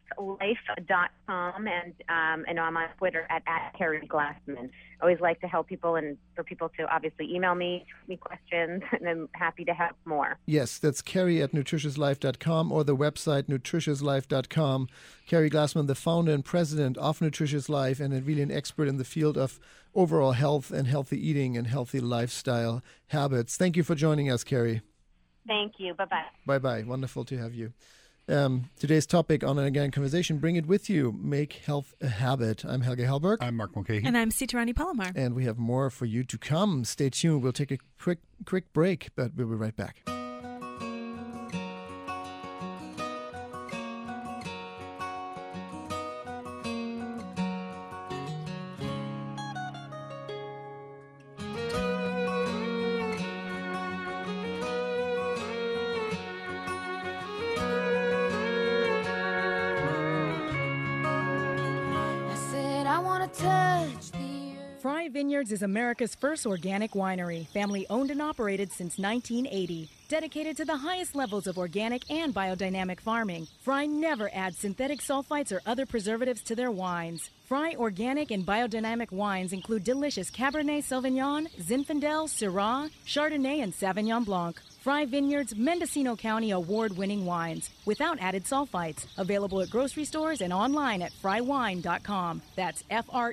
nutritionslife.com and I'm on Twitter at Carrie Glassman. I always like to help people and for people to obviously email me, tweet me questions, and I'm happy to help more. Yes, that's Carrie at nutritiouslife.com or the website nutritiouslife.com. Carrie Glassman, the founder and president of Nutritious Life and really an expert in the field of overall health and healthy eating and healthy lifestyle habits. Thank you for joining us, Carrie. Thank you. Bye-bye. Bye-bye. Wonderful to have you. Today's topic on an Organic Conversation, bring it with you. Make health a habit. I'm Helge Hellberg. I'm Mark Mulcahy. And I'm Sitarani Palomar. And we have more for you to come. Stay tuned. We'll take a quick break, but we'll be right back. Fry Vineyards is America's first organic winery, family owned and operated since 1980. Dedicated to the highest levels of organic and biodynamic farming, Fry never adds synthetic sulfites or other preservatives to their wines. Fry organic and biodynamic wines include delicious Cabernet Sauvignon, Zinfandel, Syrah, Chardonnay, and Sauvignon Blanc. Fry Vineyards Mendocino County award-winning wines without added sulfites. Available at grocery stores and online at frywine.com. That's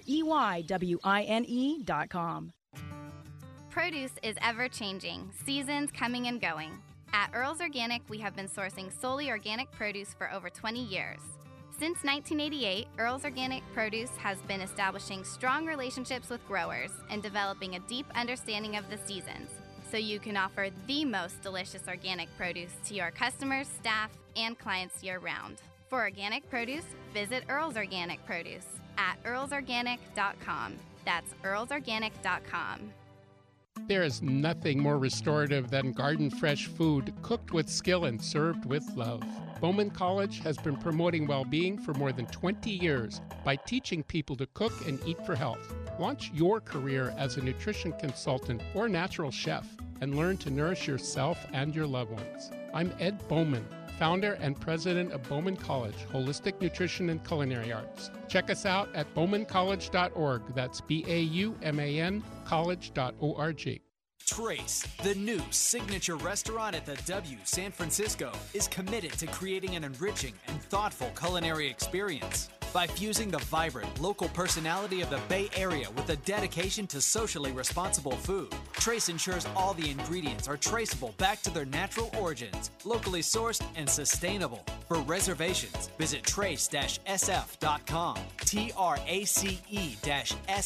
FREYWINE.com. Produce is ever-changing, seasons coming and going. At Earl's Organic, we have been sourcing solely organic produce for over 20 years. Since 1988, Earl's Organic Produce has been establishing strong relationships with growers and developing a deep understanding of the seasons, so you can offer the most delicious organic produce to your customers, staff, and clients year-round. For organic produce, visit Earl's Organic Produce at earlsorganic.com. That's earlsorganic.com. There is nothing more restorative than garden-fresh food cooked with skill and served with love. Bowman College has been promoting well-being for more than 20 years by teaching people to cook and eat for health. Launch your career as a nutrition consultant or natural chef and learn to nourish yourself and your loved ones. I'm Ed Bowman, founder and president of Bowman College, Holistic Nutrition and Culinary Arts. Check us out at bowmancollege.org. That's BAUMAN college.org. Trace, the new signature restaurant at the W San Francisco, is committed to creating an enriching and thoughtful culinary experience. By fusing the vibrant local personality of the Bay Area with a dedication to socially responsible food, Trace ensures all the ingredients are traceable back to their natural origins, locally sourced and sustainable. For reservations, visit trace-sf.com,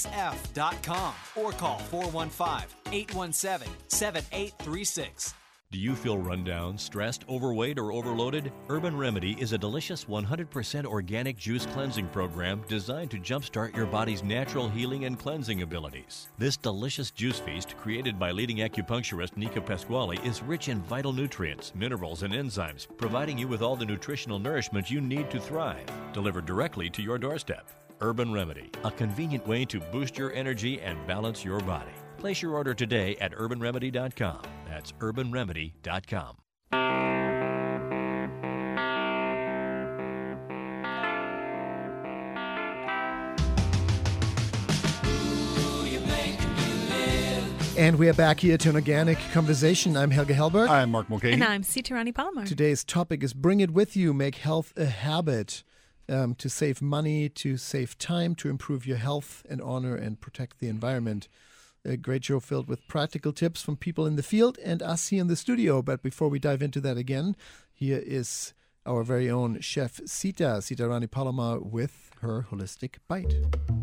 TRACE-SF.com, or call 415-817-7836. Do you feel run down, stressed, overweight, or overloaded? Urban Remedy is a delicious 100% organic juice cleansing program designed to jumpstart your body's natural healing and cleansing abilities. This delicious juice feast, created by leading acupuncturist Nika Pasquale, is rich in vital nutrients, minerals, and enzymes, providing you with all the nutritional nourishment you need to thrive, delivered directly to your doorstep. Urban Remedy, a convenient way to boost your energy and balance your body. Place your order today at urbanremedy.com. That's urbanremedy.com. And we are back here to an organic conversation. I'm Helge Hellberg. I'm Mark Mulcahy. And I'm Sita Rani Palomar. Today's topic is Bring It With You, Make Health a Habit. To save money, to save time, to improve your health and honor and protect the environment. A great show filled with practical tips from people in the field and us here in the studio. But before we dive into that again, here is our very own chef Sita Rani Palomar with her Holistic Bite.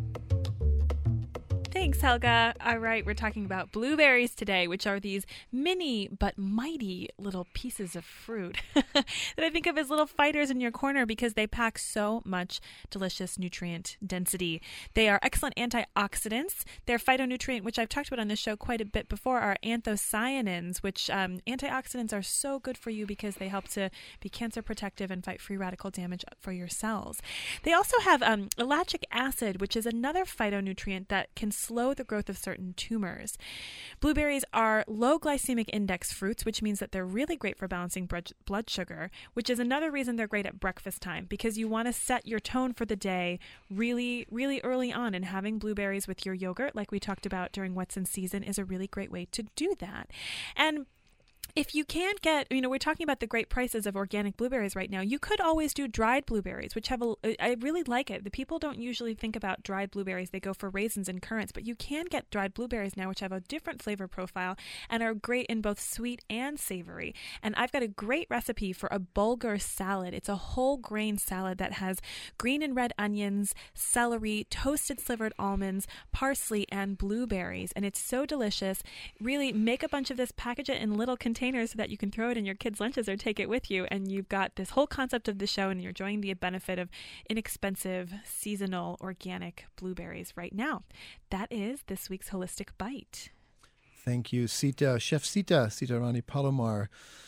Thanks, Helga. All right, we're talking about blueberries today, which are these mini but mighty little pieces of fruit that I think of as little fighters in your corner because they pack so much delicious nutrient density. They are excellent antioxidants. Their phytonutrient, which I've talked about on this show quite a bit before, are anthocyanins, which antioxidants are so good for you because they help to be cancer protective and fight free radical damage for your cells. They also have ellagic acid, which is another phytonutrient that can slow the growth of certain tumors. Blueberries are low glycemic index fruits, which means that they're really great for balancing blood sugar, which is another reason they're great at breakfast time because you want to set your tone for the day really, really early on, and having blueberries with your yogurt, like we talked about during What's in Season, is a really great way to do that. And if you can't get, we're talking about the great prices of organic blueberries right now. You could always do dried blueberries, which I really like it. The people don't usually think about dried blueberries. They go for raisins and currants, but you can get dried blueberries now, which have a different flavor profile and are great in both sweet and savory. And I've got a great recipe for a bulgur salad. It's a whole grain salad that has green and red onions, celery, toasted slivered almonds, parsley, and blueberries. And it's so delicious. Really make a bunch of this, package it in little containers so that you can throw it in your kids' lunches or take it with you, and you've got this whole concept of the show, and you're enjoying the benefit of inexpensive, seasonal, organic blueberries right now. That is this week's Holistic Bite. Thank you, Sita. Chef Sita Rani Palomar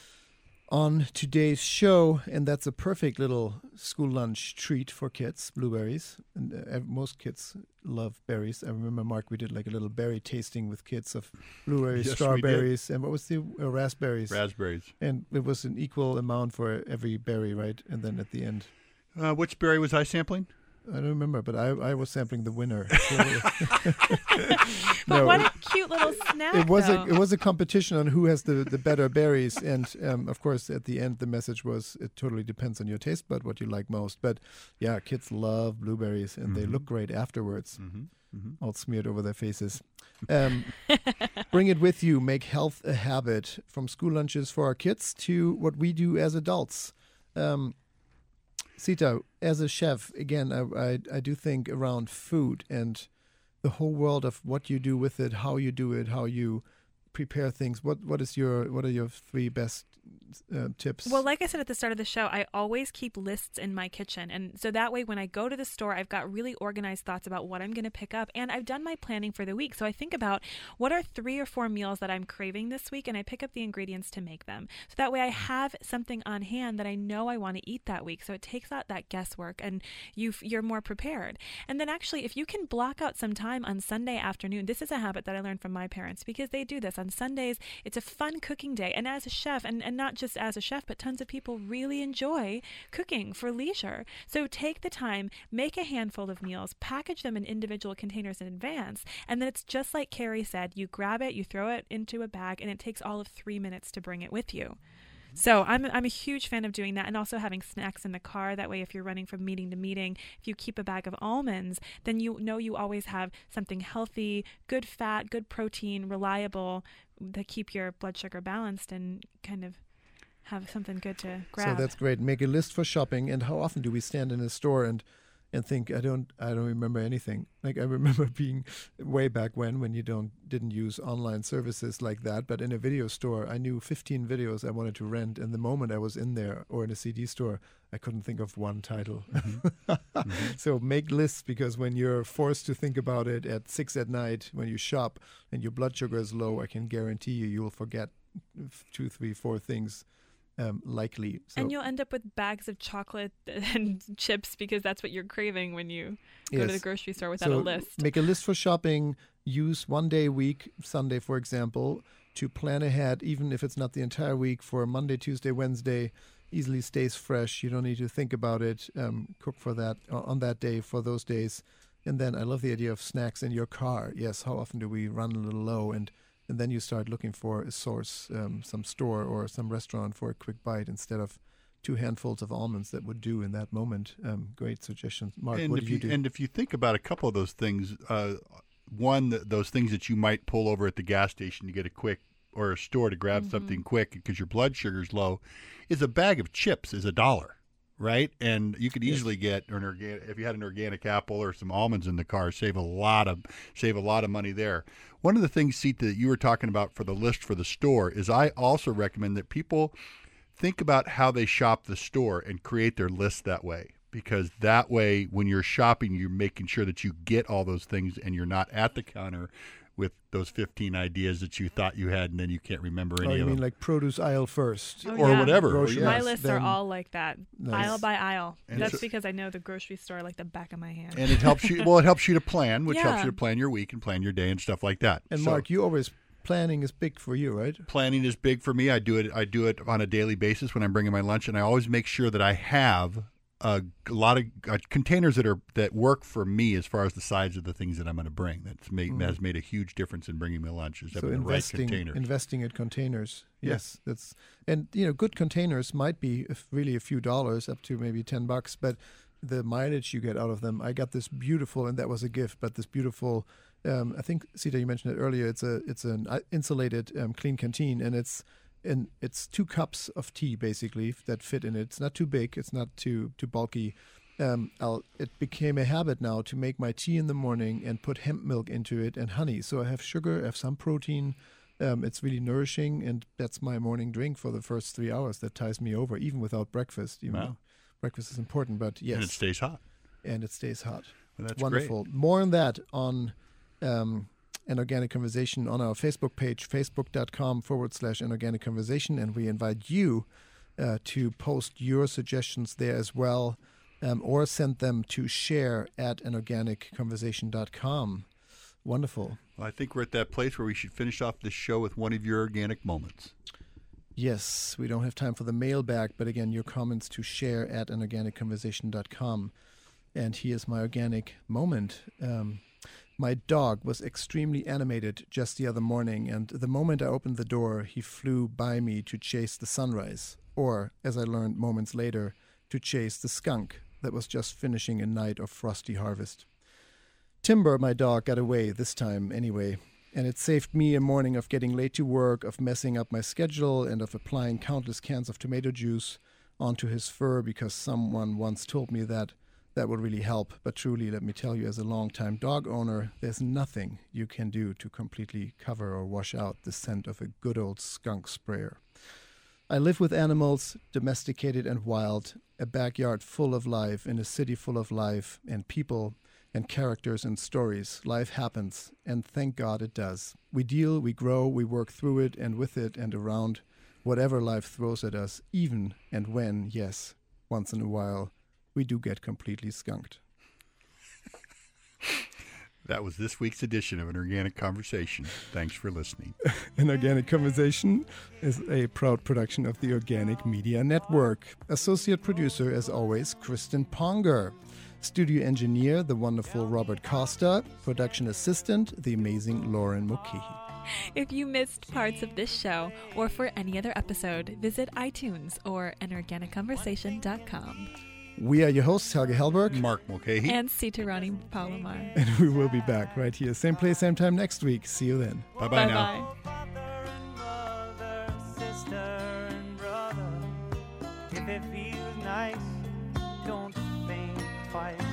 on today's show, and that's a perfect little school lunch treat for kids, blueberries. And most kids love berries. I remember, Mark, we did like a little berry tasting with kids of blueberries, Yes, strawberries, and what was the raspberries? Raspberries. And it was an equal amount for every berry, right? And then at the end. Which berry was I sampling? I don't remember, but I was sampling the winner. But what a cute little snack! It was a competition on who has the better berries, and of course at the end the message was it totally depends on your taste bud what you like most. But yeah, kids love blueberries, and they look great afterwards, all smeared over their faces. Bring it with you. Make health a habit. From school lunches for our kids to what we do as adults. Sita, as a chef, again, I do think around food and the whole world of what you do with it, how you do it, how you prepare things. What are your three best tips? Well, like I said at the start of the show, I always keep lists in my kitchen. And so that way, when I go to the store, I've got really organized thoughts about what I'm going to pick up. And I've done my planning for the week. So I think about what are 3 or 4 meals that I'm craving this week, and I pick up the ingredients to make them. So that way I have something on hand that I know I want to eat that week. So it takes out that guesswork, and you're more prepared. And then actually, if you can block out some time on Sunday afternoon, this is a habit that I learned from my parents because they do this. On Sundays, it's a fun cooking day. And as a chef, and not just as a chef, but tons of people really enjoy cooking for leisure. So take the time, make a handful of meals, package them in individual containers in advance, and then it's just like Carrie said, you grab it, you throw it into a bag, and it takes all of 3 minutes to bring it with you. So I'm a huge fan of doing that, and also having snacks in the car. That way, if you're running from meeting to meeting, if you keep a bag of almonds, then you know you always have something healthy, good fat, good protein, reliable, that keep your blood sugar balanced and kind of have something good to grab. So that's great. Make a list for shopping. And how often do we stand in a store and and think I don't remember anything. Like I remember being way back when you didn't use online services like that, but in a video store I knew 15 videos I wanted to rent, and the moment I was in there or in a CD store, I couldn't think of one title. So make lists, because when you're forced to think about it at 6 at night when you shop and your blood sugar is low, I can guarantee you will forget 2, 3, 4 things. Likely. So, and you'll end up with bags of chocolate and chips because that's what you're craving when you go to the grocery store without a list. Make a list for shopping. Use one day a week, Sunday, for example, to plan ahead, even if it's not the entire week, for Monday, Tuesday, Wednesday. Easily stays fresh. You don't need to think about it. Cook for that on that day for those days. And then I love the idea of snacks in your car. Yes, how often do we run a little low? And then you start looking for a source, some store or some restaurant for a quick bite instead of 2 handfuls of almonds that would do in that moment. Great suggestions. Mark, what do you do? And if you think about a couple of those things, those things that you might pull over at the gas station to get a quick, or a store to grab something quick because your blood sugar's low, is a bag of chips is $1. Right, and you could easily get if you had an organic apple or some almonds in the car, save a lot of money there. One of the things, Sita, that you were talking about for the list for the store is I also recommend that people think about how they shop the store and create their list that way, because that way when you're shopping, you're making sure that you get all those things and you're not at the counter with those 15 ideas that you thought you had and then you can't remember any of them. You mean like produce aisle first? Or whatever. My lists are all like that, aisle by aisle. And that's because I know the grocery store like the back of my hand. And it helps you. Well, it helps you to plan, which helps you to plan your week and plan your day and stuff like that. And Mark, you always planning is big for you, right? Planning is big for me. I do it on a daily basis when I'm bringing my lunch, and I always make sure that I have a lot of containers that work for me as far as the size of the things that I'm going to bring. That has made a huge difference in bringing my lunch. Is having the right containers. Investing in containers. Yes, that's good containers might be really a few dollars, up to maybe $10, but the mileage you get out of them. I got this beautiful, and that was a gift, but this beautiful. I think Sita, you mentioned it earlier. It's an insulated clean canteen, and it's 2 cups of tea basically that fit in it. It's not too big. It's not too bulky. It became a habit now to make my tea in the morning and put hemp milk into it and honey. So I have sugar, I have some protein. It's really nourishing, and that's my morning drink for the first 3 hours. That ties me over, even without breakfast. Even though breakfast is important, but yes. And it stays hot. Well, that's wonderful. Great. More on that on An Organic Conversation on our Facebook page, facebook.com/An Organic Conversation. And we invite you to post your suggestions there as well, or send them to share@anorganicconversation.com. Wonderful. Well, I think we're at that place where we should finish off this show with one of your organic moments. Yes, we don't have time for the mailbag, but again, your comments to share@anorganicconversation.com. And here's my organic moment. My dog was extremely animated just the other morning, and the moment I opened the door, he flew by me to chase the sunrise, or, as I learned moments later, to chase the skunk that was just finishing a night of frosty harvest. Timber, my dog, got away this time anyway, and it saved me a morning of getting late to work, of messing up my schedule, and of applying countless cans of tomato juice onto his fur because someone once told me that would really help. But truly, let me tell you, as a longtime dog owner, there's nothing you can do to completely cover or wash out the scent of a good old skunk sprayer. I live with animals, domesticated and wild, a backyard full of life, in a city full of life, and people, and characters and stories. Life happens, and thank God it does. We deal, we grow, we work through it and with it and around whatever life throws at us, even and when, yes, once in a while, we do get completely skunked. That was this week's edition of An Organic Conversation. Thanks for listening. An Organic Conversation is a proud production of the Organic Media Network. Associate producer, as always, Kristen Ponger. Studio engineer, the wonderful Robert Costa. Production assistant, the amazing Lauren Mulcahy. If you missed parts of this show or for any other episode, visit iTunes or anorganicconversation.com. We are your hosts, Helge Hellberg, Mark Mulcahy, and Sita Rani Palomar. And we will be back right here, same place, same time next week. See you then. Bye-bye now. Father and mother, sister and brother. If it feels nice, don't think twice.